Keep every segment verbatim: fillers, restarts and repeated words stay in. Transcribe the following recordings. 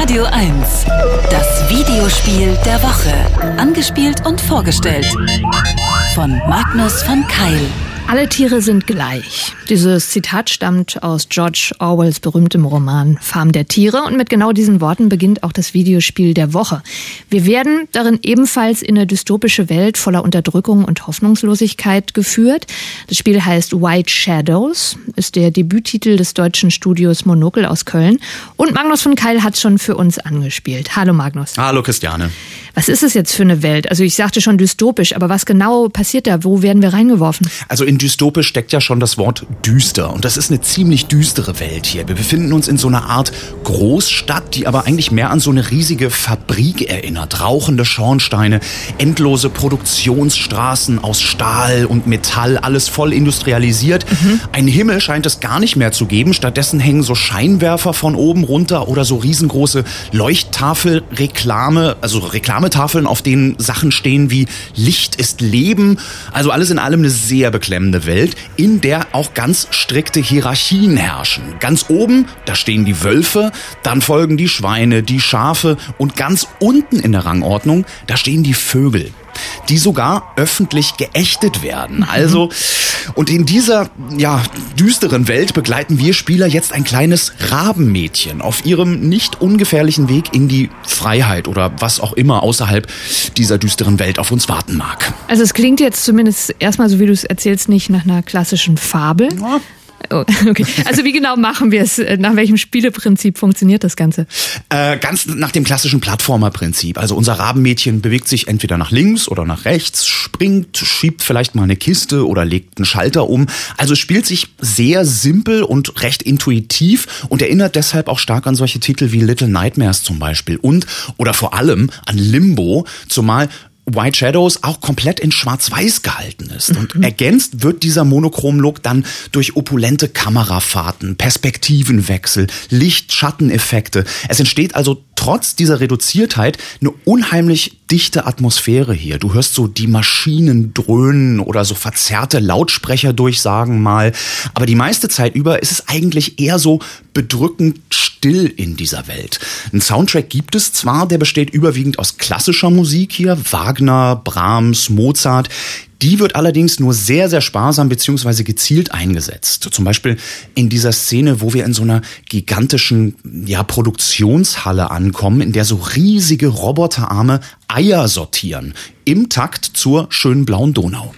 Radio eins. Das Videospiel der Woche. Angespielt und vorgestellt von Magnus von Keil. Alle Tiere sind gleich. Dieses Zitat stammt aus George Orwells berühmtem Roman Farm der Tiere und mit genau diesen Worten beginnt auch das Videospiel der Woche. Wir werden darin ebenfalls in eine dystopische Welt voller Unterdrückung und Hoffnungslosigkeit geführt. Das Spiel heißt White Shadows, ist der Debüttitel des deutschen Studios Monocle aus Köln und Magnus von Keil hat schon für uns angespielt. Hallo Magnus. Hallo Christiane. Was ist es jetzt für eine Welt? Also ich sagte schon dystopisch, aber was genau passiert da? Wo werden wir reingeworfen? Also in dystopisch steckt ja schon das Wort düster und das ist eine ziemlich düstere Welt hier. Wir befinden uns in so einer Art Großstadt, die aber eigentlich mehr an so eine riesige Fabrik erinnert. Rauchende Schornsteine, endlose Produktionsstraßen aus Stahl und Metall, alles voll industrialisiert. Mhm. Ein Himmel scheint es gar nicht mehr zu geben. Stattdessen hängen so Scheinwerfer von oben runter oder so riesengroße Leuchttafel-Reklame, also Reklametafeln, auf denen Sachen stehen wie Licht ist Leben. Also alles in allem eine sehr beklemmende Welt, in der auch ganz strikte Hierarchien herrschen. Ganz oben, da stehen die Wölfe, dann folgen die Schweine, die Schafe und ganz unten in der Rangordnung, da stehen die Vögel, die sogar öffentlich geächtet werden. Also, und in dieser, ja, düsteren Welt begleiten wir Spieler jetzt ein kleines Rabenmädchen auf ihrem nicht ungefährlichen Weg in die Freiheit oder was auch immer außerhalb dieser düsteren Welt auf uns warten mag. Also es klingt jetzt zumindest erstmal, so wie du es erzählst, nicht nach einer klassischen Fabel. Ja. Okay. Also wie genau machen wir es? Nach welchem Spieleprinzip funktioniert das Ganze? Äh, ganz nach dem klassischen Plattformerprinzip. Also unser Rabenmädchen bewegt sich entweder nach links oder nach rechts, springt, schiebt vielleicht mal eine Kiste oder legt einen Schalter um. Also es spielt sich sehr simpel und recht intuitiv und erinnert deshalb auch stark an solche Titel wie Little Nightmares zum Beispiel und oder vor allem an Limbo, zumal White Shadows auch komplett in Schwarz-Weiß gehalten ist. Und mhm. ergänzt wird dieser Monochrom-Look dann durch opulente Kamerafahrten, Perspektivenwechsel, Licht-Schatten-Effekte. Es entsteht also trotz dieser Reduziertheit eine unheimlich dichte Atmosphäre hier. Du hörst so die Maschinen dröhnen oder so verzerrte Lautsprecherdurchsagen mal. Aber die meiste Zeit über ist es eigentlich eher so bedrückend still in dieser Welt. Ein Soundtrack gibt es zwar, der besteht überwiegend aus klassischer Musik hier, Wagner, Brahms, Mozart. Die wird allerdings nur sehr, sehr sparsam bzw. gezielt eingesetzt. Zum Beispiel in dieser Szene, wo wir in so einer gigantischen ja, Produktionshalle ankommen, in der so riesige Roboterarme Eier sortieren. Im Takt zur schönen blauen Donau.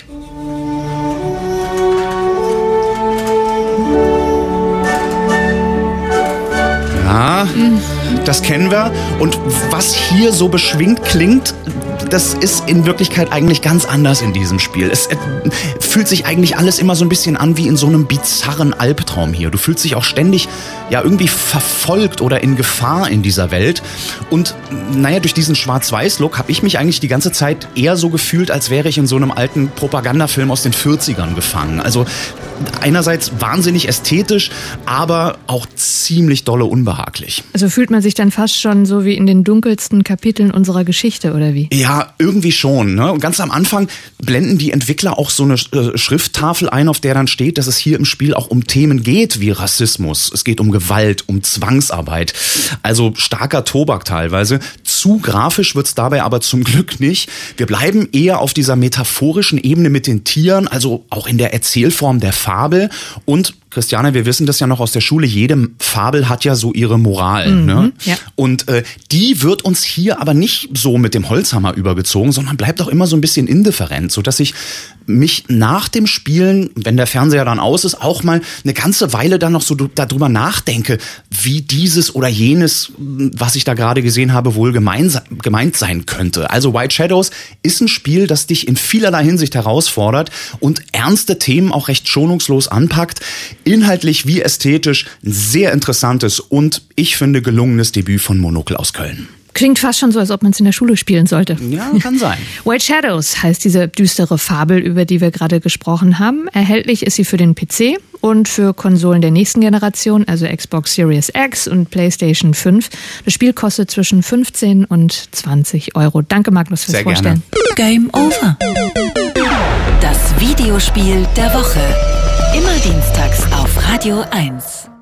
Ja, das kennen wir. Und was hier so beschwingt klingt, das ist in Wirklichkeit eigentlich ganz anders in diesem Spiel. Es äh, fühlt sich eigentlich alles immer so ein bisschen an wie in so einem bizarren Albtraum hier. Du fühlst dich auch ständig ja irgendwie verfolgt oder in Gefahr in dieser Welt. Und naja, durch diesen Schwarz-Weiß-Look habe ich mich eigentlich die ganze Zeit eher so gefühlt, als wäre ich in so einem alten Propagandafilm aus den vierzigern gefangen. Also einerseits wahnsinnig ästhetisch, aber auch ziemlich dolle unbehaglich. Also fühlt man sich dann fast schon so wie in den dunkelsten Kapiteln unserer Geschichte, oder wie? Ja, irgendwie schon. Ne? Und ganz am Anfang blenden die Entwickler auch so eine äh, Schrifttafel ein, auf der dann steht, dass es hier im Spiel auch um Themen geht wie Rassismus. Es geht um Gewalt, um Zwangsarbeit. Also starker Tobak teilweise. Zu grafisch wird's dabei aber zum Glück nicht. Wir bleiben eher auf dieser metaphorischen Ebene mit den Tieren, also auch in der Erzählform der Fabel. Und Christiane, wir wissen das ja noch aus der Schule, jede Fabel hat ja so ihre Moral. Mhm, ne? Ja. Und äh, die wird uns hier aber nicht so mit dem Holzhammer übergezogen, sondern bleibt auch immer so ein bisschen indifferent, sodass ich mich nach dem Spielen, wenn der Fernseher dann aus ist, auch mal eine ganze Weile dann noch so darüber nachdenke, wie dieses oder jenes, was ich da gerade gesehen habe, wohl gemein, gemeint sein könnte. Also White Shadows ist ein Spiel, das dich in vielerlei Hinsicht herausfordert und ernste Themen auch recht schonungslos anpackt. Inhaltlich wie ästhetisch ein sehr interessantes und ich finde gelungenes Debüt von Monocle aus Köln. Klingt fast schon so, als ob man es in der Schule spielen sollte. Ja, kann sein. White Shadows heißt diese düstere Fabel, über die wir gerade gesprochen haben. Erhältlich ist sie für den P C und für Konsolen der nächsten Generation, also Xbox Series X und PlayStation fünf. Das Spiel kostet zwischen fünfzehn und zwanzig Euro. Danke, Magnus, fürs Sehr Vorstellen. Gerne. Game over. Das Videospiel der Woche. Immer dienstags auf Radio eins.